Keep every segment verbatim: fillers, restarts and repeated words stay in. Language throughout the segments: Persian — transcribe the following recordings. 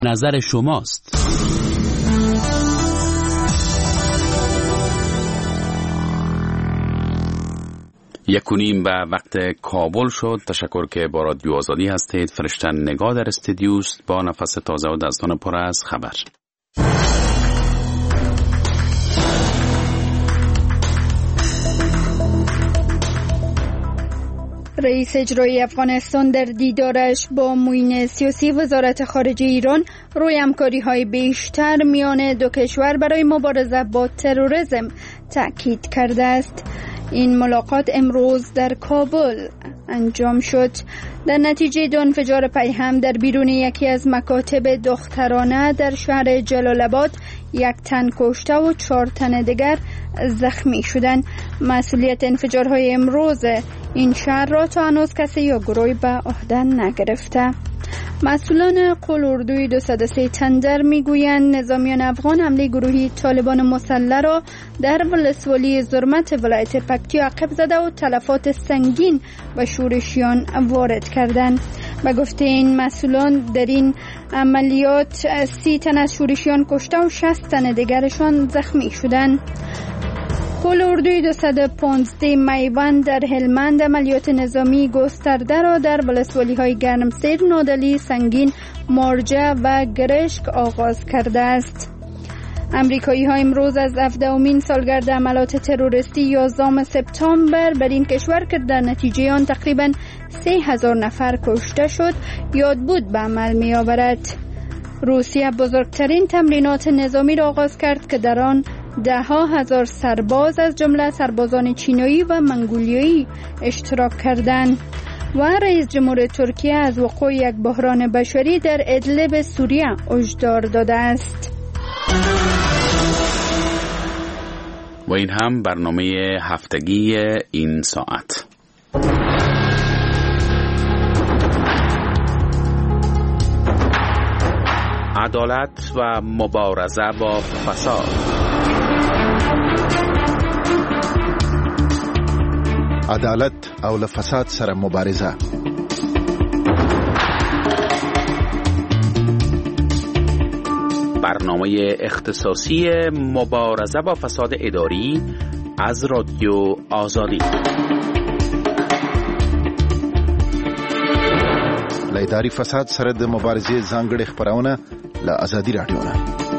نظر شماست. یک و نیم به وقت کابل شد. تشکر که با رادیو آزادی هستید. فرشتن نگاه در استودیوست با نفس تازه و دستان پر از خبر. رئیس اجرایی افغانستان در دیدارش با معین سیاسی وزارت خارجه ایران روی همکاری‌های بیشتر میان دو کشور برای مبارزه با تروریسم تاکید کرده است. این ملاقات امروز در کابل انجام شد. در نتیجه دو انفجار پیهم در بیرون یکی از مکاتب دخترانه در شهر جلال آباد یک تن کشته و چهار تن دیگر زخمی شدند. مسئولیت انفجارهای امروز این شهر را تا هنوز کسی یا گروهی به عهده نگرفته. مسئولان قلوردوی دویست و سه تندر میگویند نظامیان افغان حمله گروهی طالبان مسلح را در ولسوالی زرمت ولایت پکتیا عقب زده و تلفات سنگین و شورشیان وارد کردند. به گفته این مسئولان در این عملیات سی تن از شورشیان کشته و شصت تن دیگرشان زخمی شدند. پل اردوی دویست و پانزده میوند در هلمند عملیات نظامی گسترده را در ولسوالی های گرمسیر، نادلی، سنگین، مارجه و گرشک آغاز کرده است. امریکایی ها امروز از هفدهمین سالگرد عملیات تروریستی یازدهم سپتامبر بر این کشور که در نتیجه آن تقریبا سه هزار نفر کشته شد یاد بود به عمل می آورد. روسیه بزرگترین تمرینات نظامی را آغاز کرد که در آن ده ها هزار سرباز از جمله سربازان چینایی و منگولیایی اشتراک کردند. و رئیس جمهور ترکیه از وقوع یک بحران بشری در ادلب سوریه هشدار داده است. و این هم برنامه هفتگی این ساعت. عدالت و مبارزه با فساد. عدالت او له فساد سره مبارزه. برنامه اختصاصی مبارزه با فساد اداری از رادیو آزادی. له اداري فساد سره د مبارزې ځانګړې خبرونه له آزادي رادیو نه.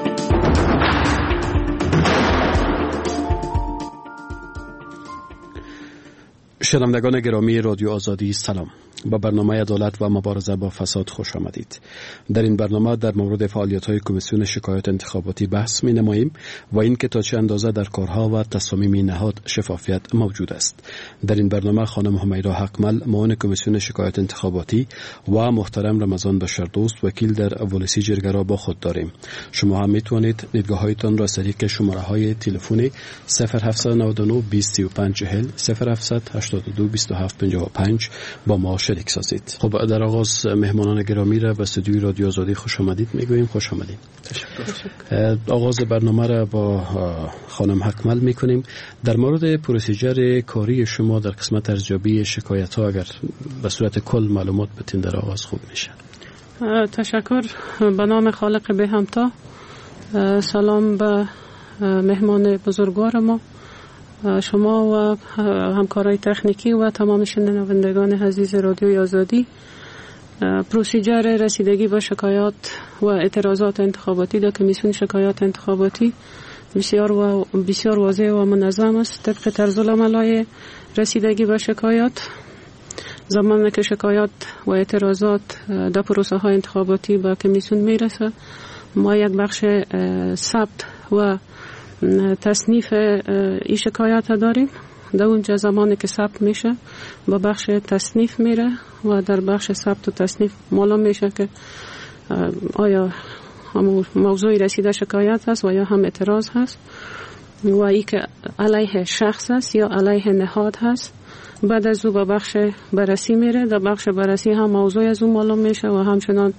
شنوندگان گرامی رادیو آزادی سلام. با برنامه عدالت و مبارزه با فساد خوش آمدید. در این برنامه در مورد فعالیت‌های کمیسیون شکایات انتخاباتی بحث می‌نماییم و اینکه تا چه اندازه در کارها و تصامیم نهاد شفافیت موجود است. در این برنامه خانم همیرا حقمل معاون کمیسیون شکایات انتخاباتی و محترم رمضان بشردوست وکیل در ولسی جرگه را با خود داریم. شما هم می‌توانید دیدگاه‌هایتان را از طریق شماره‌های تلفنی صفر هفت نه نه بیست سی و پنج چهل صفر هفت هشتاد و دو بیست و هفت پنجاه و پنج با ما شریک سازید. خب در آغاز مهمانان گرامی را به استودیوی رادیو آزادی خوش آمدید میگوییم. خوش آمدید. تشکر. آغاز برنامه را با خانم حقمل میکنیم. در مورد پروسیجر کاری شما در قسمت ارزیابی شکایت ها اگر به صورت کل معلومات بتین در آغاز خوب میشه. تشکر. به نام خالق به همتا. سلام به مهمان بزرگوار ما، شما و همکارای تکنیکی و تمام شنوندگان عزیز رادیوی آزادی. پروسیجر رسیدگی به شکایات و اعتراضات انتخاباتی در کمیسیون شکایات انتخاباتی بسیار و بسیار واضح و منظم است. طبق طرز العمل‌های رسیدگی به شکایات، زمانی که شکایات و اعتراضات در پروسه های انتخاباتی به کمیسیون میرسه، ما یک بخش ثبت و تصنیف این شکایات داریم. در اونجا زمانی که ثبت میشه با بخش تصنیف میره و در بخش ثبت و تصنیف معلوم میشه که آیا هم موضوع رسیده شکایت هست و یا هم اعتراض هست و ای که علیه شخص هست یا علیه نهاد هست. بعد از او به بخش بررسی میره. در بخش بررسی هم موضوع از اون معلوم میشه و همچنان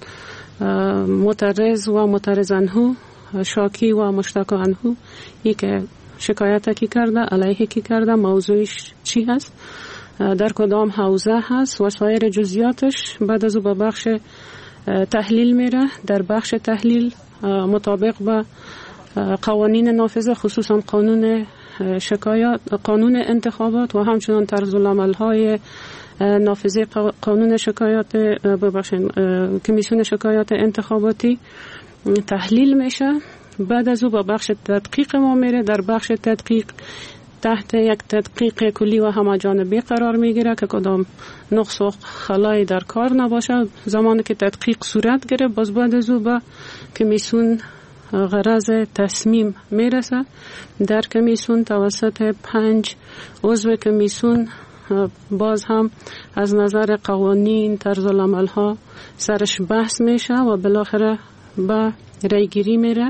معترض و معترض عنه، شاکی و مشتاق عنه، ای که شکایت کی کرده، علیه کی کرده، موضوعش چی هست، در کدام حوزه هست و سایر جزئیاتش. بعد از او به بخش تحلیل میره. در بخش تحلیل مطابق با قوانین نافذه خصوصا قانون شکایات، قانون انتخابات و همچنان طرز العمل های نافذه قانون شکایات ببخشید کمیسیون شکایات انتخاباتی تحلیل میشه. بعد از او با بخش تدقیق ما میره. در بخش تدقیق تحت یک تدقیق کلی و همه‌جانبه قرار میگیره که کدام نقص و خلایی در کار نباشه. زمانی که تدقیق صورت گیره باز بعد از او با کمیسیون غرض تصمیم میرسه. در کمیسیون توسط پنج عضو کمیسیون باز هم از نظر قوانین طرز العمل ها سرش بحث میشه و بالاخره به رای گیری میره.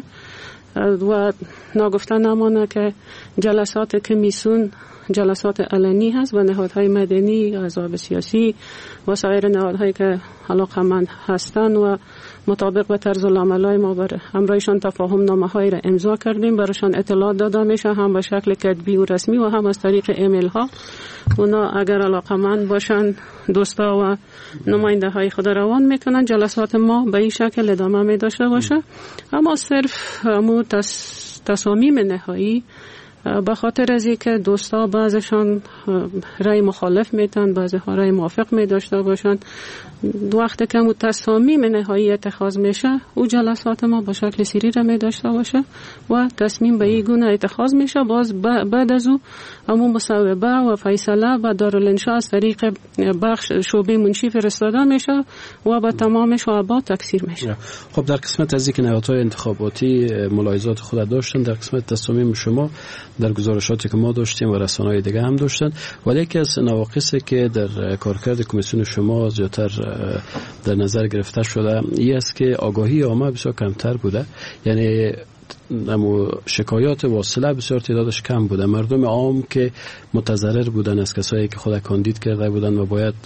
و ناگفته نمانه که جلسات کمیسیون جلسات علنی هست و نهادهای مدنی، احزاب سیاسی و سایر نهادهایی که علاقه‌مند هستند و مطابق به طرز العمل‌های ما بر همراهشان تفاهم نامه‌هایی را امضا کردیم، برایشان اطلاعات داده میشه، هم به شکل کتبی و رسمی و هم از طریق ایمیل ها. اونا اگر علاقه‌مند باشن دوستا و نماینده های خود روان میکنن. جلسات ما به این شکل ادامه می داشته باشه. اما صرف مو تصامیم نهایی به خاطر از اینکه دوستا بعضشان رای مخالف میتن، بعضی ها رای موافق می داشته باشن، وقتی که تصامیم نهایی اتخاذ میشه او جلسات ما با شکل سری را می داشته باشه و تصمیم به این گونه اتخاذ میشه. باز بعد از او همون مصوبه و فیصله و دارالانشاء از طریق بخش شعبه منشی فرستاده میشه و با تمام شعبات تکثیر میشه. خب در قسمت از اینکه نهادهای انتخاباتی ملاحظات خود داشتن، در قسمت تصامیم شما در گزارشاتی که ما داشتیم و رسانه‌های دیگه هم داشتن، ولی یکی از نواقصی که در کارکرد کمیسیون شما زیادتر در نظر گرفته شده این است که آگاهی عامه بسیار کمتر بوده. یعنی اما شکایات واصله بسیار تعدادش کم بوده. مردم عام که متضرر بودن از کسایی که خود کاندید کرده بودن و باید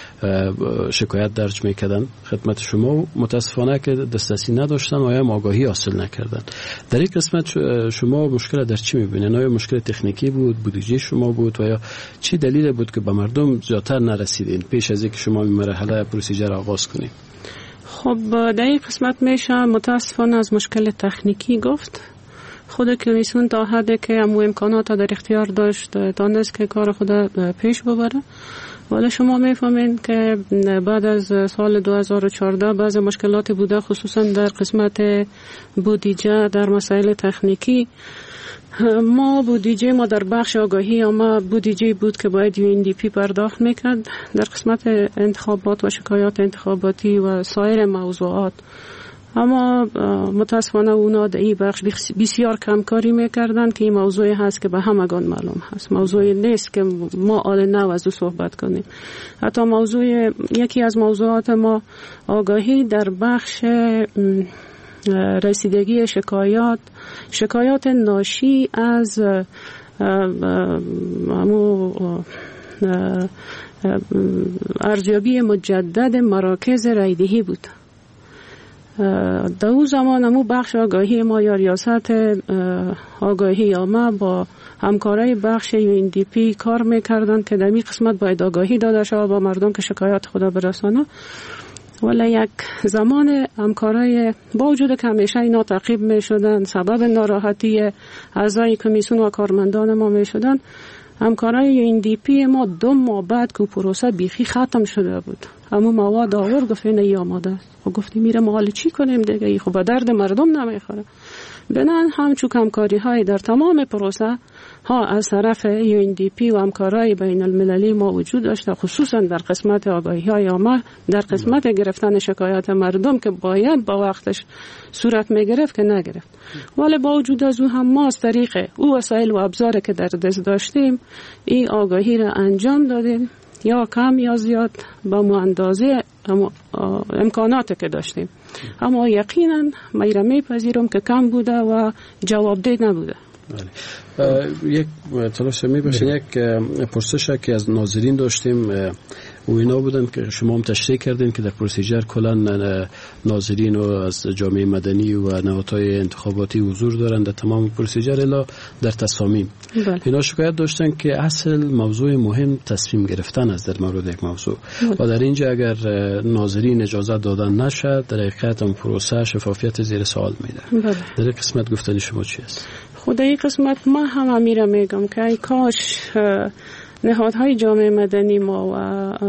شکایت درج میکردن خدمت شما، متاسفانه که دسترسی نداشتن و هم آگاهی حاصل نکردن. در این قسمت شما مشکل در چی میبینید؟ آیا مشکل تکنیکی بود، بودجه شما بود و یا چی دلیل بود که به مردم زیادتر نرسیدین پیش از اینکه شما این مرحله پروسیجر آغاز کنید؟ خب در این قسمت میشه متاسفانه از مشکل تکنیکی گفت. خود کمیسیون تا حدی که امو امکانات در اختیار داشت دانست که کار خود پیش ببره، ولی شما میفهمین که بعد از سال دو هزار و چهارده بعض مشکلات بوده، خصوصا در قسمت بودجه در مسائل تکنیکی. ما بودجه ما در بخش آگاهی اما بودجه بود که باید یو ان دی پی پرداخت میکرد. در قسمت انتخابات و شکایات انتخاباتی و سایر موضوعات، اما متاسفانه اونا در این بخش بسیار کمکاری میکردن که این موضوعی هست که به همگان معلوم هست، موضوعی نیست که ما آل نو از او صحبت کنیم. حتی موضوع یکی از موضوعات ما آگاهی در بخش رسیدگی شکایات شکایات ناشی از ارزیابی مجدد مراکز رایدهی بود. در اون زمان همو بخش آگاهی ما یا ریاست آگاهی عامه با همکارای بخش یو ان دی پی کار میکردن که در این قسمت باید آگاهی داده شود با مردم که شکایات خود برسانه. ولی یک زمان همکارای با وجود که همیشه اینا تعقیب می شدن، سبب ناراحتی اعضای کمیسیون و کارمندان ما می شدن، همکارای یو ان دی پی ما دو ماه بعد که پروسه بیخی ختم شده بود همون مواد آور گفت این ای آماده است. و گفتیم میره ما حالا چی کنیم دیگه، ای خب به درد مردم نمیخوره. بنان همچون همکاری های در تمام پروسه ها از طرف یو ان دی پی و همکارای بین المللی ما وجود داشته، خصوصا در قسمت آگاهی های عامه، در قسمت گرفتن شکایات مردم که باید با وقتش صورت میگرفت که نگرفت. ولی با وجود از او هم ما از طریق او وسایل و ابزاری که در دست داشتیم این آگاهی را انجام دادیم، یا کم یا زیاد با مو اندازه امکاناتی که داشتیم. اما یقینا میرا میپذیرم که کم بوده و جوابده نبوده. یک تلاش می باشین یک پرسش که از ناظرین داشتیم و اینا بودن که شما هم تشریح کردین که در پروسیجر کلا ناظرین و از جامعه مدنی و نهادهای انتخاباتی حضور دارن در تمام پروسیجر الا در تصامیم. بله. اینا شکایت داشتن که اصل موضوع مهم تصمیم گرفتن است در مورد یک موضوع. بله. و در اینجا اگر ناظرین اجازه دادن نشد در حقیقت اون پروسه شفافیت زیر سوال میره. بله. در این قسمت گفتن شما چی است؟ خود این قسمت ما هم امیره میگم که ای کاش نهادهای جامعه مدنی ما و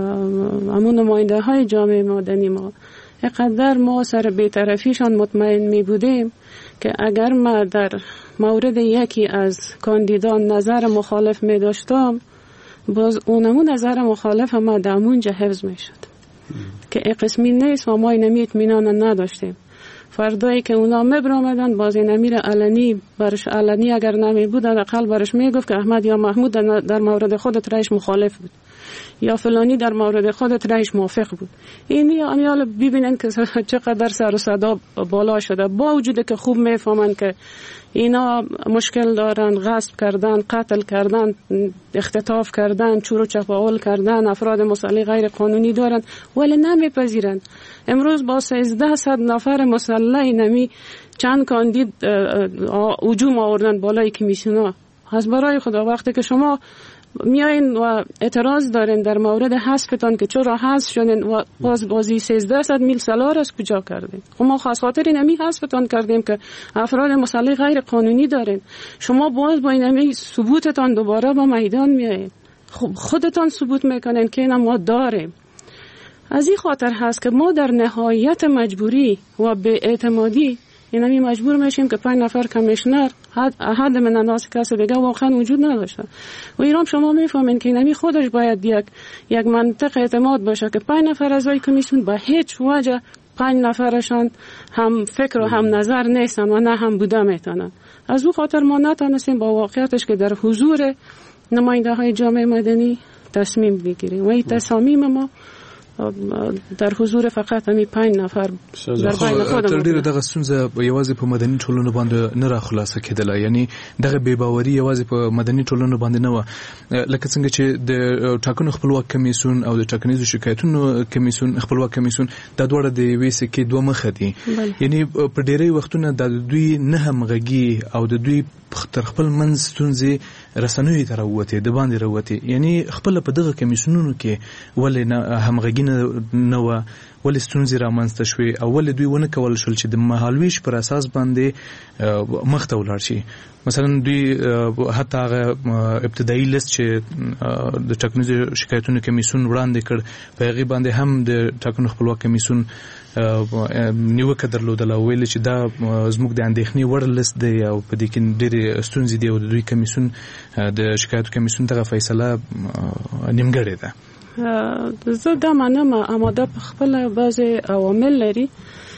همون نماینده های جامعه مدنی ما اقدر ما سر بی‌طرفیشان مطمئن می بودیم که اگر ما در مورد یکی از کاندیدان نظر مخالف می داشتم باز اونمون نظر مخالف ما دامونجا حفظ می شد که این قسمی نیست و ما اینمی اطمینان نداشتیم. فردایی که اونا مبرامدن باز این امیر علنی برش علنی اگر نمی بود اقل برش میگفت که احمد یا محمود در مورد خودت رئیس مخالف بود یا فلانی در مورد خودت رئیس موافق بود. این یا امیال ببینن که چقدر سر و صدا بالا شده با وجود که خوب میفهمن که اینا مشکل دارن، غصب کردن، قتل کردن، اختطاف کردن، چور و چپاول کردن، افراد مسلح غیر قانونی دارن ولی نمیپذیرن. امروز با سیزده صد نفر مسلح نمی چند کاندید هجوم آوردن بالای کمیسیونا. از برای خدا وقتی که شما میایین و اعتراض دارین در مورد حذفتان که چرا حذف شدین و باز بازی سیزده صد میل سالار از کجا کردین؟ ما خاص خاطر اینمی حذفتان کردیم که افراد مسلح غیر قانونی دارین. شما باز با اینمی ثبوتتان دوباره با میدان میایین. خب خودتان ثبوت میکنین که اینا ما داریم. از این خاطر هست که ما در نهایت مجبوری و به اعتمادی اینمی مجبور میشیم که پنج نفر کمیشنر حد من الناس کسی دیگه واقعا وجود نداشته. و ایران شما میفهمین که اینمی خودش باید یک یک منطق اعتماد باشه که پنج نفر اعضای کمیسیون به هیچ وجه پنج نفرشان هم فکر و هم نظر نیستن و نه هم بوده میتونن. از اون خاطر ما نتونستیم با واقعیتش که در حضور نماینده های جامعه مدنی تصمیم بگیریم و این تصامیم ما در حضور فقط همي پنج نفر در بین خودم تر ډیره دغه ستونزه یوازې په مدني ټولنو باندې نه را خلاصه کېدله، یعنی دغه بې باوري یوازې په مدني ټولنو باندې نه و، لکه څنګه چې د ټاکنو خپلواک کمیسیون او د ټاکنیزو شکایتونو کمیسیون خپلواک کمیسیون د دوړه د یوې سکې دوه مخه دي. یعنی په ډیری وختونه د دوی نه همغږي او د دوی تر خپل منځ ستونزې رسنوي ته راووتې د باندې راووتې، یعنی خپل په دغه کمیسیونونو کې ولې همغږي نه و، ولې ستونزې رامنځته شوې او ولې دوی ونه کول شول چې د مهالویش پر اساس باندې مخ ته ولاړ شي. مثلا دوی حتی هغه ابتدایي لیست چې د ټاکنیزو شکایتونو کمیسیون وړاندې کړ په هغې باندې هم د ټاکنو خپلواک کمیسیون نیوکه درلودله او ویل چې دا زموږ د اندېښنې وړ لیست دی او په دې کې ډېرې ستونزې دي او د دوی کمیسیون د شکایتو کمیسیون دغه فیصله نیمګړې ده. زه دا منم اماده په خپل بعضې عوامل لري،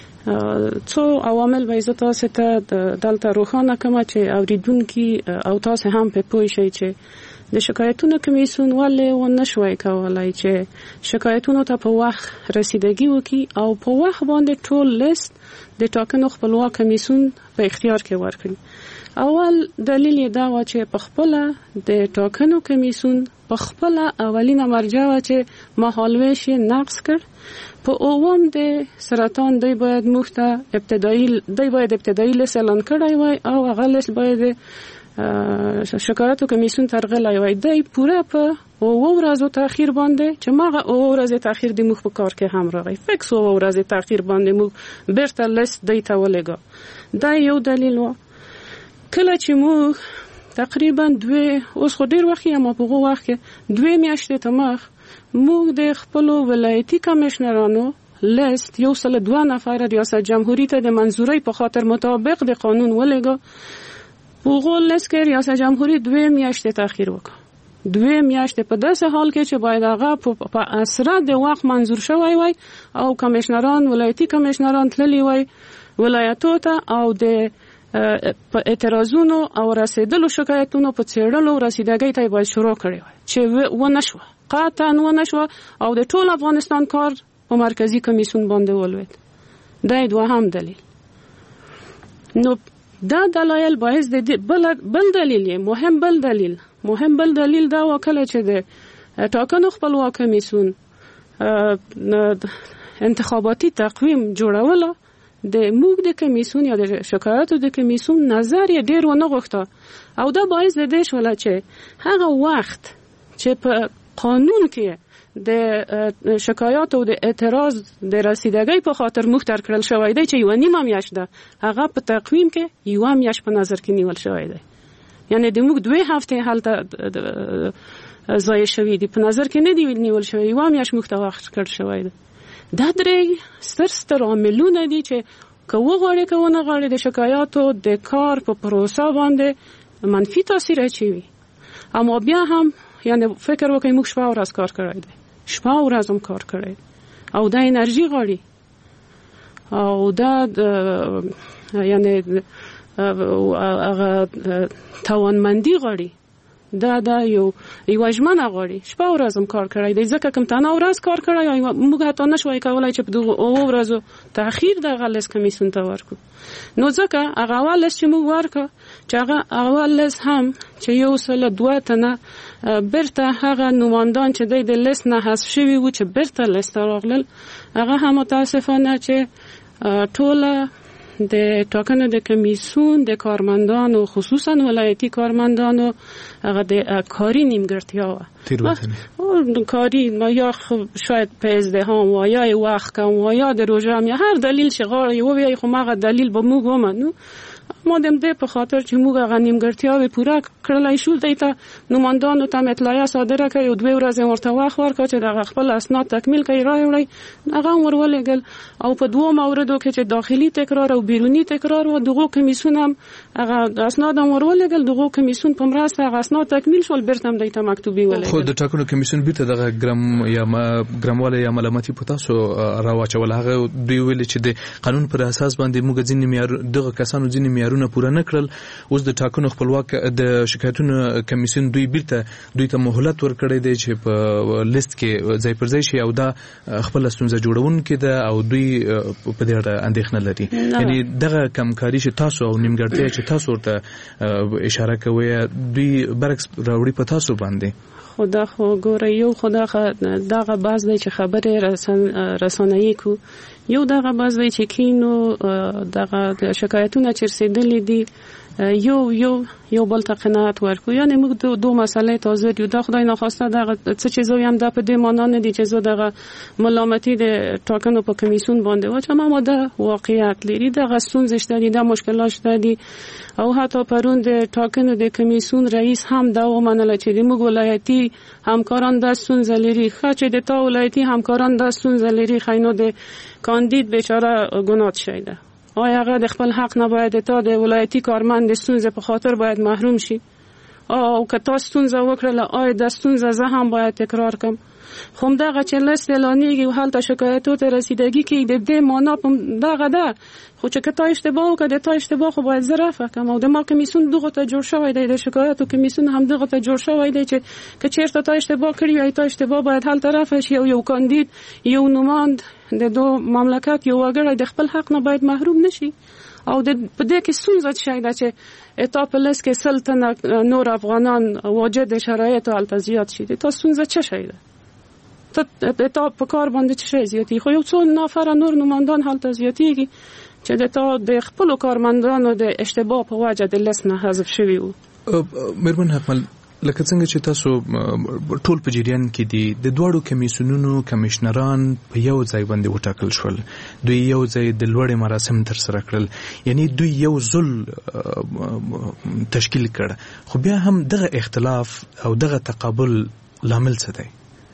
څو عوامل به زه تاسو ته دلته روښانه کړم چې اورېدونکي او تاسو هم په پوه شئ چې د شکایتونو کمیسیون ولې ونه شوی کولی چې شکایتونو ته په وخت رسیدګي وکړي او په وخت باندې ټول لیست د ټاکنو خپلواک کمیسیون په اختیار کې ورکړي. اول دلیل یې دا و چې په خپله د ټاکنو کمیسیون په خپله اولینه مرجع و چې مهالویش یې نقض کړ. په اووم د سرطان دی باید موږ ته ابتدایي دی باید ابتدایي لیست اعلان کړی وای او هغه لیست باید شکایتو کمیسیون ترغلی وای. دی پوره په اوو ورځو تاخیر باندې چې ماغه اوو ورځې تاخیر دی موږ په کار کې هم راغی فکس اوو ورځې تاخیر باندې موږ بیرته لیست دی ته ولېږه. دا یو دلیل و. کله چې موږ تقریبا دوی اوس خو ډیر وخت یا ما په هغه وخت کې دوی میاشتې ته مخ موږ د خپلو ولایتي کمیشنرانو لیست یو سل دوه نفر ریاست جمهوری ته د منظورۍ په خاطر مطابق د قانون ولېږه. په هغه لیست کې ریاست جمهوری دوی میاشتې تاخیر وکړ. دوی میاشتې په داسې حال کې چې باید هغه په اسره د وخت منظور شوی وای او کمیشنران ولایتي کمیشنران تللی وای ولایتو ته او د په اعتراضونو او رسیدلو شکایتونو په څېړلو رسیدګۍ ته باید شروع کړی وای چې ونه شوه، قطعا ونه شوه او د ټول افغانستان کار په مرکزی کمیسیون باندې ولوید. دا دوهم دلیل. نو دا دلایل باعث د بل دلیل مهم بل دلیل مهم بل دلیل دا وکړه چې د ټاکنو خپلواک کمیسیون انتخاباتي تقویم جوړوله د موږ د کمیسون یا د شکایاتو د کمیسون نظر یې ډیر ونه غوښته او دا باعث د دې شول چې هغه وخت چې په قانون کې د شکایاتو او د اعتراض د رسیدګۍ په خاطر مختار کړل شوی دی چې یو نیمه میاشت ده هغه په تقویم کې یو میاشت په نظر کې نیول شوی دی یعنی د موږ دوه هفته هلته ضایع شوی دی په نظر کې نه دی نیول شوی یو میاشت مختار وخت کړ شوی دی دا درې ستر ستر عاملونه دي چې که وغواړي که ونه غواړي د شکایاتو د کار په پروسه باندې منفي تاثیر اچوي اما بیا هم یعنی فکر وکړئ موږ شپه ورځ کار کړی دی شپه ورځ هم کار کړی او دا انرژي غواړي او دا یعنی هغه توانمندي غواړي دا دا یو یو ژمنه غواړي شپه ورځ هم کار کړی دی ځکه کوم تنه ورځ کار کړی موږ هته نشوي کولای چې په دغه ورځو تاخير د غلس کمیسون ته ورکو نو ځکه هغه اول چې موږ ورکو چې هغه اول هم چې یو سل دوه تنه برته هغه نوماندان چې د لیست نه حذف شوی و چې برته لیست راغلل هغه هم متاسفانه چې ټوله د ټاکنو د کمیسون د کارمندانو خصوصا ولایتي کارمندانو هغه د کاری نیمګړتیا و کاری یا شاید په ازدحام و یا وخت کم و یا د روزه یا هر دلیل چې غواړي یو وی خو ماغه دلیل به موږ ومنو ما دم دې په خاطر چې موږ هغه نیمګړتیاوې پوره کړلای شو دیته نوماندانو ته اطلاع صادره کړي او دوه ورځې ورته وخت ورکړ چې دغه خپل اسناد تکمیل کړي راوړي هغه ورولېګل او په دوه موردو کې چې داخلي تکرار او بیرونی تکرار و دغه کمیسون هم هغه اسناد ورولېګل دغه کمیسون په مرسته هغه اسناد تکمیل شول برته هم دیته مکتوبي ولېګل خو د ټاکنو کمیسون بیرته دغه ګرام یا ګرامواله یا ملامتي پتاسو راواچول هغه دوی ویل چې د قانون پر اساس باندې موږ ځینې معیار دغه کسانو ځینې معیارونه پوره نه کړل اوس د ټاکنو خپلواک د شکایتونو کمیسیون دوی بیرته دوی ته مهلت ورکړی دی چې په لیست کې ځای پر ځای شي او دا خپل ستونزه جوړونکې ده او دوی په دې اړه اندېښنه لري یعنی دغه کمکاري چې تاسو او نیمګړتیا چې تاسو ورته اشاره کوي دوی برعکس راوړي په تاسو باندې خدا خو ګوره یو خدا دغه باز دی چې خبره رسن رسنایی کو یو دغه باز دی چې کینو دغه شکایتونه چې رسیدلې دي یو یو یو بل ته قناعت ورکو یعنی موږ دو, دو مسئله تازه یو د خدای ناخواسته دغه څه چیزو هم د په دې معنا نه دي چې زه دغه ملامتي د ټاکنو په کمیسون باندې واچم اما د واقعیت لري دغه ستونزې شته دي د مشکلات شته دي او حتی پرون د ټاکنو د کمیسون رئیس هم دا ومنله چې د موږ ولایتي همکاران د ستونزې لري خو چې د تا ولایتي همکاران د ستونزې لري خاینو د کاندید بیچاره ګناه شي ده آیا هغه د خپل حق نه باید تا د ولایتي کارمند د ستونزې په خاطر باید محروم شي او که تا ستونزه وکړله آیا د ستونزه زه هم باید تکرار کم خو دغه چې لست اعلانیږي او هلته شکایتو ته رسیدګي کې د دې معنا دغه ده خو چې که تا اشتباه وکړه د تا اشتباه خو باید زه رفع کړم او د ما کمیسون دغه ته جوړ شوی دی د شکایتو کمیسون هم دغه ته جوړ شوی دی چې که چېرته تا اشتباه کړي وي تا اشتباه باید هلته رفع شي او یو کاندید یو نوماند د دو مملکت یو وګړی د خپل حق نه باید محروم نشي او د په دې کې ستونزه شي دا چې اتا په لس کې سلطنه نور افغانان واجد شرایط او التزیات شي دا ستونزه څه شي ده ته اتا په کار باندې څه زیاتی خو یو څو نفر نور نوماندان هلته زیاتیږي چې د تا د خپل کارمندانو د اشتباه په وجه د لس نه حذف شوی وو مېرمن حکمل لکه څنګه چې تاسو ټول په جریان کې دي د دوړو کمیسیونونو کمشنران په یو ځای باندې وټاکل شول دوی یو ځای د لوړې مراسم تر سره کړل یعنی دوی یو ځل تشکیل کړ خو بیا هم دغه اختلاف او دغه تقابل لامل څه دی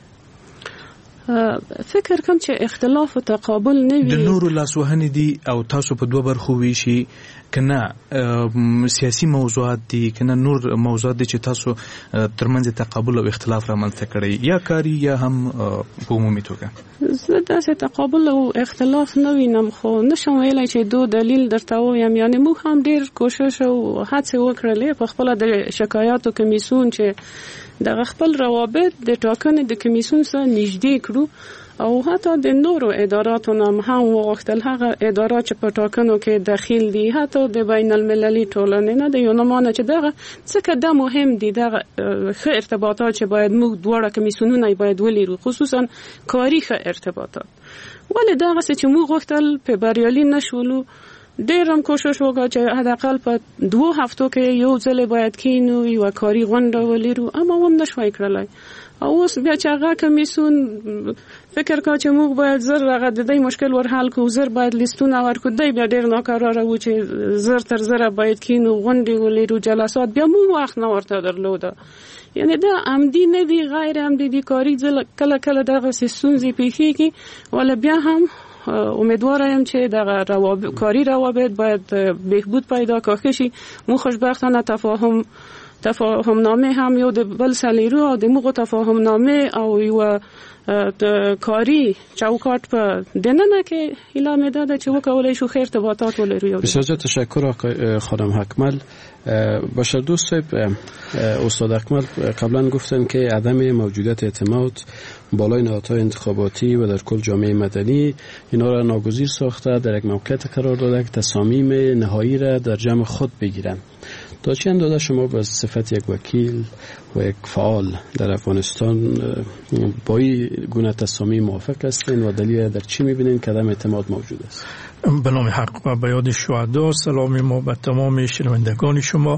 فکر کوم چې اختلاف او تقابل نه وي د نورو لاسوهنې دي او تاسو په دوه برخو ویشي کنه سیاسي موضوعات دي کنه نور موضوعات دي چې تاسو ترمنځ تقابل او اختلاف رامنځته کړی یا کاری یا هم په عمومي توګه زه داسې تقابل او اختلاف نه وینم خو نشم ویلای چې دو دلیل درته وایم یعنی موږ هم ډیر کوشش او هڅه وکړلې په خپل د شکایاتو کمیسون چې د خپل روابط د ټاکنې د کمیسون سره نږدې کړو او حتی د نورو اداراتو هم هم وغوښتل هغه ادارات چې په ټاکنو کې دخیل دي حتی د بین المللي ټولنې نه د یونامانه چې دغه څه دا مهم دي دغه ښه ارتباطات چې باید موږ دواړه کمیسیونونه باید ولرو خصوصا کاري ښه ارتباطات ولې دغه څه چې موږ غوښتل په بریالي نشولو ډېر هم کوشش وکړو چې حداقل په دوه هفتو کې یو ځل باید کینو یو کاري غونډه ولرو اما هم نشوای کړلای او اوس بیا چې هغه کمیسیون فکر کا چې موږ باید زر هغه د دې مشکل ور حل کو زر باید لیستونه ورکو دی بیا ډېر ناکراره و چې زر تر زر باید کینو غونډې ولرو جلسات بیا مو وخت نه ورته درلوده یعنی دا عمدی نه دی غیر عمدی دی کاری کله کله دغه سیستونزی پیښیږي ولا بیا هم امیدوارم چې دغه روابط کاری روابط باید بهبود پیدا کړي شي مو خوشبختانه تفاهم تفاهم نامه هم یو د بل سلیرو او د موږ تفاهم نامه او یو کاری چوکاټ په دننه کې اعلان داده چې وکولای شو خیر ارتباطات ولرو. بسیار تشکر آقای خانم اکمل. باشر دوست صاحب استاد اکمل قبلا گفتن که عدم موجودیت اعتماد بالای نهادهای انتخاباتی و در کل جامعه مدنی اینا را ناگزیر ساخته در یک موقعیت قرار داده که تصامیم نهایی را در جمع خود بگیرن. تا چه اندازه شما به صفت یک وکیل و یک فعال در افغانستان با این گونه تصامیم موافق هستین و دلیل در چی میبینین که عدم اعتماد موجود است؟ به نام حق و به یاد شهدا سلام ما به تمام شنوندگان شما.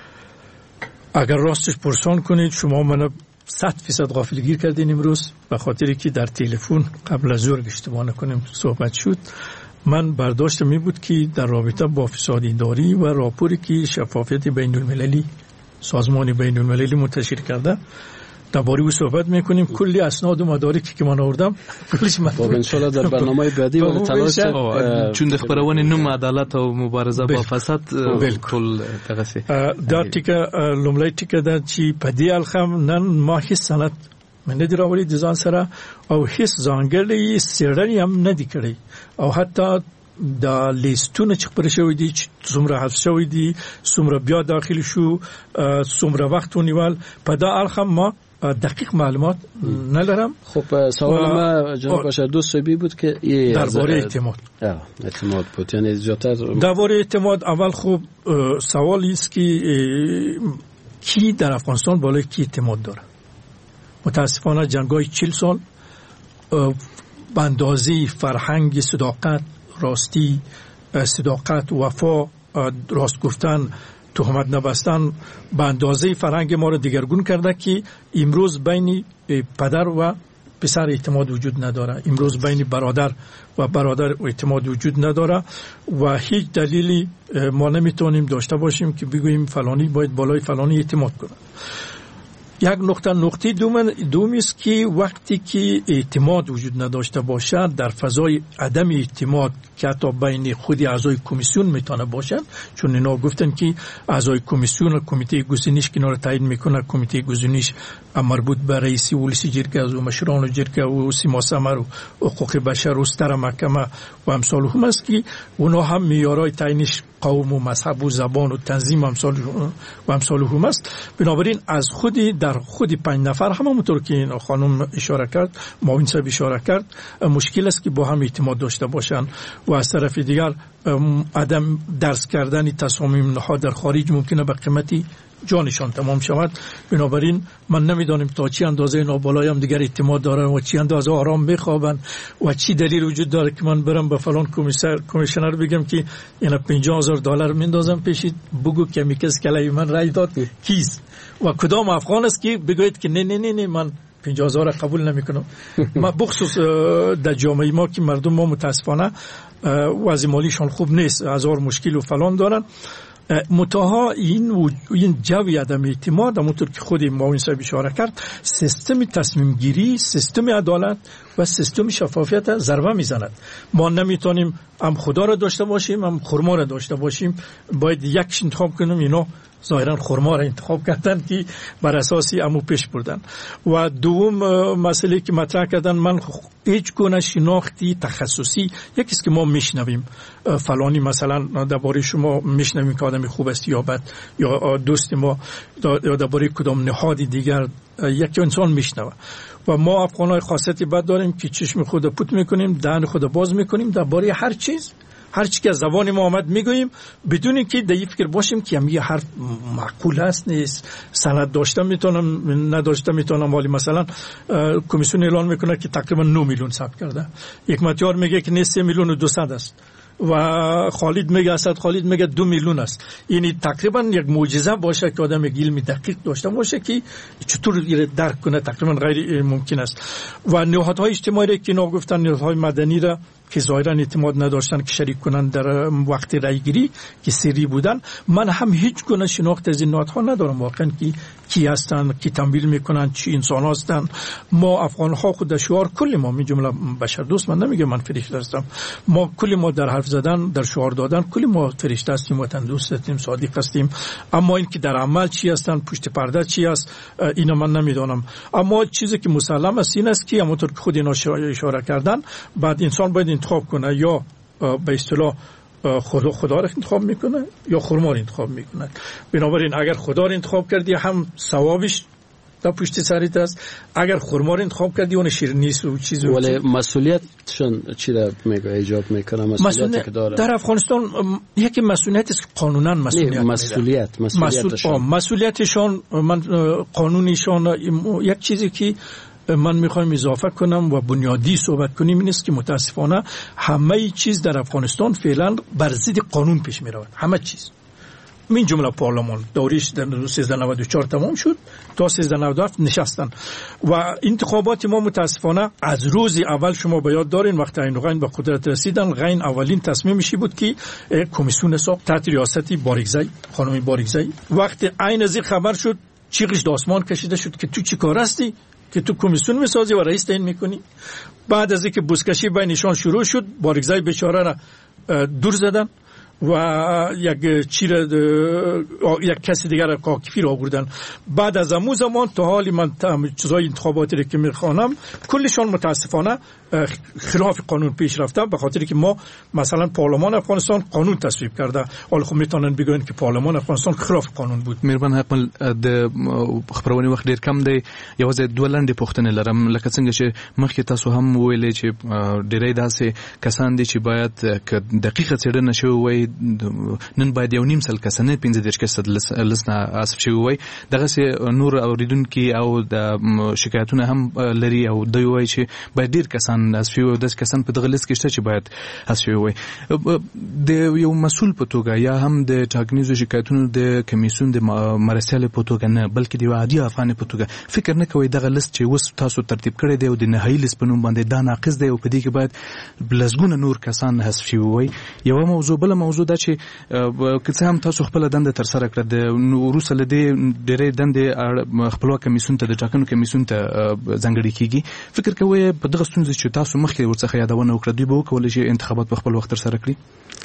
اگر راستش پرسان کنید شما منو صد فیصد غافلگیر کردین امروز به خاطری که در تلفن قبل از ظهر اشتباه نکنیم صحبت شد. من برداشت می بود که در رابطه با فساد اداری و راپوری که شفافیت بین المللی سازمان بین المللی منتشر کرده درباره او صحبت میکنیم. کلی اسناد و مدارکی که من آوردم کلش من ان شاء الله در برنامه بعدی و تلاش چون د خبرونه نوم عدالت او مبارزه با فساد ټول تغسی دا ټیکه لومړی ټیکه دا چې په دې الخم نن ما هیڅ سند من ندی راوړی د ځان سره او هیڅ ځانګړی څېړنې هم نه دی کړی او حتی دا لیستونه چې خبر شوی دی چې څومره حذف شوی دی څومره بیا داخل شو څومره وخت ونیول په دا الخم ما دقیق معلومات ندارم. خب سوال ما جناب باشر دوست صاحبی بود که درباره اعتماد اعتماد بود یعنی زیادتر درباره اعتماد اول خوب سوالی است که کی در افغانستان بالای کی اعتماد داره. متاسفانه جنگای چهل سال به اندازه فرهنگ صداقت راستی صداقت وفا راست گفتن تهمت نبستن به اندازه فرهنگ ما را دیگرگون کرده که امروز بین پدر و پسر اعتماد وجود نداره. امروز بین برادر و برادر اعتماد وجود نداره و هیچ دلیلی ما نمیتونیم داشته باشیم که بگوییم فلانی باید بالای فلانی اعتماد کنه. یک نقطه نقطه دوم دوم است که وقتی که اعتماد وجود نداشته باشد در فضای عدم اعتماد که حتی بین خود اعضای کمیسیون میتونه باشد چون اینا گفتن که اعضای کمیسیون و کمیته گزینش که اینا رو تعیین میکنه کمیته گزینش مربوط به رئیس ولسی جرگه و مشران جرگه و سیما سمر و حقوق بشر و ستر محکمه و امثال هم است که اونا هم معیارهای تعیینش قوم و مذهب و زبان و تنظیم امثال و امثال هم است. بنابراین از خودی در خودی پنج نفر همونطور که این خانم اشاره کرد معاون صاحب اشاره کرد مشکل است که با هم اعتماد داشته باشند و از طرف دیگر عدم درس کردن تصامیم نهاد در خارج ممکنه به قیمتی جانشان تمام شود. بنابراین من نمیدانم تا چی اندازه اینا بالای هم دیگر اعتماد دارن و چی اندازه آرام بخوابن و چی دلیل وجود داره که من برم به فلان کمیسر کمیشنر بگم که اینا پنجاه هزار دلار میندازم پیشید بگو که میکس کلای من رای داد کیست و کدام افغان است که بگوید که نه نه نه نه من پنجاه هزار قبول نمیکنم. ما بخصوص در جامعه ما که مردم ما متاسفانه وضع مالیشان خوب نیست هزار مشکل و فلان دارن متاها این این جوی عدم اعتماد همونطور که خود معاون صاحب اشاره کرد سیستم تصمیم گیری سیستم عدالت و سیستم شفافیت ضربه میزند. ما نمیتونیم هم خدا را داشته باشیم هم خرما را داشته باشیم باید یکش انتخاب کنیم. اینا ظاهرا خرما را انتخاب کردن که بر اساسی امو پیش بردن. و دوم مسئله که مطرح کردن من هیچ گونه شناختی تخصصی یکیست که ما میشنویم فلانی مثلا درباره شما میشنویم که آدم خوب است یا بد یا دوست ما یا درباره کدام نهاد دیگر یک انسان میشنوه. و ما افغان‌های خاصیتی بد داریم که چشم خود پوت میکنیم، دهن خود باز میکنیم درباره هر چیز، هر چی که از زبان ما آمد میگوییم بدون اینکه در این فکر باشیم که هم یه حرف معقول هست نیست، سند داشته میتونم نداشته میتونم. ولی مثلا کمیسیون اعلان میکنه که تقریبا نه میلیون ثبت کرده، یک متیار میگه که نیست سه میلیون و دویست است و خالد میگه اسد خالد میگه دو میلیون است. یعنی تقریبا یک معجزه باشه که آدم علم دقیق داشته باشه که چطور درک کنه، تقریبا غیر ممکن است. و نهادهای اجتماعی که اینا گفتن، نهادهای مدنی را که ظاهرا اعتماد نداشتن که شریک کنن در وقت رای گیری که سری بودن، من هم هیچ گونه شناخت از این نهادها ندارم واقعا که کی هستن، کی تمویل میکنن، چی انسان هستن. ما افغان ها خود شعار کلی ما می جمله بشر دوست، من نمیگم من فرشته هستم، ما کلی ما در حرف زدن، در شعار دادن کلی ما فرشته هستیم، وطن دوست هستیم، صادق هستیم. اما این که در عمل چی هستن، پشت پرده چی است، اینا من نمیدونم. اما چیزی که مسلم است این است که همونطور که خود اینا اشاره کردن، بعد انسان باید انتخاب کنه، یا به اصطلاح خدا خدا را انتخاب میکنه یا خرما را انتخاب میکنه. بنابراین اگر خدا را انتخاب کردی هم ثوابش در پشت سرت است، اگر خرما را انتخاب کردی اون شیر نیست و چیزی. ولی مسئولیتشون چی را میگه ایجاب میکنه؟ مسئولیتی که داره در افغانستان یکی مسئولیت است، قانونا مسئولیت مسئولیت مسئولیتشون مسئولیتشان من قانونیشان یک چیزی که من میخوایم اضافه کنم و بنیادی صحبت کنیم این است که متاسفانه همه چیز در افغانستان فعلا بر ضد قانون پیش میرود. همه چیز من جمله پارلمان دوریش در سیزده نود و چهار تمام شد تا سیزده نود و هفت نشستن و انتخابات ما متاسفانه از روز اول شما به یاد دارین وقتی عین غین به قدرت رسیدن، غین اولین تصمیمشی بود که کمیسیون حساب تحت ریاست باریکزی، خانم باریکزی، وقتی عین از خبر شد چیغش به آسمان کشیده شد که تو چی کار هستی که تو کمیسیون میسازی و رئیس تعیین میکنی. بعد از اینکه بوسکشی بینشان شروع شد، باریکزی بیچاره را دور زدن و یک چیر یک کسی دیگر را کاکفی را آوردن. بعد از امو زمان تا حالی من چیزای انتخاباتی را که میخوانم کلشان متاسفانه خلاف قانون پیش رفته، به خاطر که ما مثلا پارلمان افغانستان قانون تصویب کرده، حالا خب میتونن بگن که پارلمان افغانستان خلاف قانون بود. مهربان حقمل د خبرونی وخت ډیر کم دی، یوازې دوه لاندې پوښتنې لرم. لکه څنګه چې مخکې تاسو هم ویلې چې ډیری داسې کسان دي چې باید دقیقه څېړنه شوې وای، نن باید یو نیم سل کسانه پنځه دېرش کسه لسنه حذف شوي وای. دغسې نور اوریدونکي او د شکایتونه هم لري او دوی وایي چې باید ډېر کسان حذف شوي وي، داسې کسان په دغه لیست کې شته چې باید حذف شوي وای. د یو مسؤل په توګه یا هم د ټاکنیزو شکایتونو د کمیسیون د مرستیال په توګه نه، بلکې د یو عادي افغان په توګه فکر نه کوئ دغه لیست چې اوس تاسو ترتیب کړی دی او د نهایي لیست په نوم باندې دا ناقص دی او په دې کې باید لسګونه نور کسان حذف شوي وای؟ یوه موضوع. بله موضوع دا چې که څه هم تاسو خپله دنده ترسره کړه، د وروسته له دې ډېرې دندې خپلواک کمیسیون ته د ټاکنو کمیسیون ته ځانګړې کېږي. فکر کوئ په دغه ستونزې چې تاسو مخکې ورڅخه یادونه وکړه دوی به وکولی شي انتخابات په خپل وخت ترسره کړي؟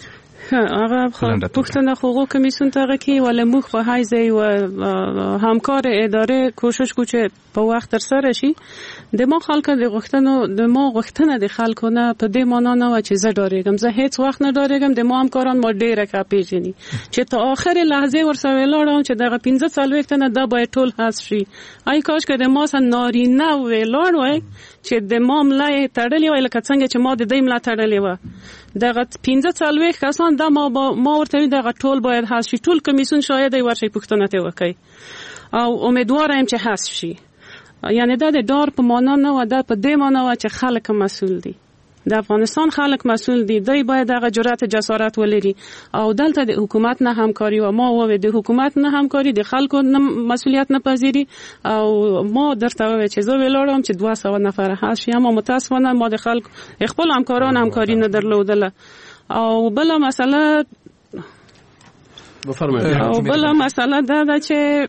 هغه پوښتنه حقوق کمیسیون ته کې ولی موږ په حیث و همکار اداره کوشش کو چې په وخت ترسره شي. د ما خلک د غوښتنو د ما غوښتنه د خلکو نه په دې معنا نه و چې زه ډارېږم، زه هیڅ وخت نه ډارېږم. د ما همکاران ما ډېره ښه پیژني چې تر آخر لحظه ورسره ولاړم چې دغه پنځه څلوېښت تنه دا باید ټول حذف شي. ای کاش که د ما سره نارینه ولاړ وای چې د ما ملا یې تړلې وای لکه څنګه چې ما د دې ملا تړلې وه. دغه پنځه څلوېښت کسان دا ما ما ورته دغه ټول باید حذف شي. ټول کمیسیون شاید ورشي پوښتنه ته وکړي او امیدوارم چې حذف شي. یعنی دا د ډار په معنا نه و، دا په دې معنا و چې خلک مسؤل دي، د افغانستان خلک مسؤل دي، دوی باید هغه جرأت جسارت ولري او دلته د حکومت نه همکاري و ما و د حکومت نه همکاري د خلکو نه مسؤلیت نه پذیری او ما درته و چې زه ویلارم چې دوه سوه نفر حذف شي، اما متاسفانه ما د خلکو خپل همکاران همکاري نه درلودله. او بل مسئله بفرمایید. او بل مسئله دا ده چې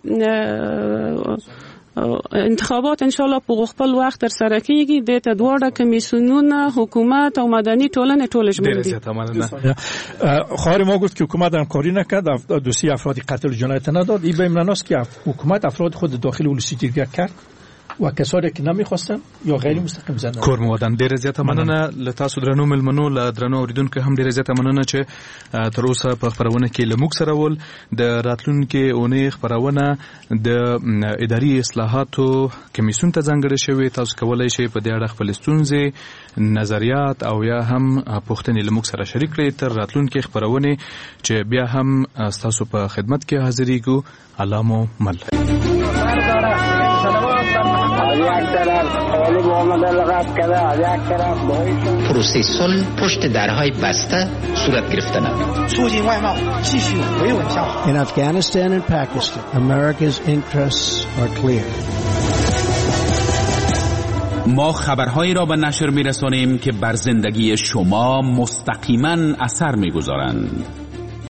انتخابات ان شاء الله په خپل وخت تر سره کیږي. د ته دواړه کمیسیونونه، حکومت او مدني ټولنه ټول ژمن دي. خواهر ما گفت که حکومت همکاری نکرد، دوسیه افرادی قتل و جنایت نداد. این به این معناست که حکومت افراد خود داخل ولسی جرگه کرد و کسانی که نمیخواستن یا غیر مستقیم زندان کور موادن. ډیر زیاته مننه ل تاسو درنو ملمنو ل درنو اوریدونکو هم ډیر زیاته مننه چې تر اوسه په خبرونه کې لموږ سره ول. د راتلونکي اونۍ خبرونه د اداري اصلاحاتو کمیسیون ته ځانګړې شوې. تاسو کولای شئ په دې اړه خپل ستونزې، نظریات او یا هم پوښتنې لموږ سره شریک کړئ تر راتلونکي خبرونه چې بیا هم تاسو په خدمت کې حاضرېږو. علامو مل پروسه صلح پشت درهای بسته صورت گرفتن. In Afghanistan and Pakistan, America's interests are clear. ما خبرهایی را به نشر می‌رسانیم که بر زندگی شما مستقیما اثر می‌گذارند.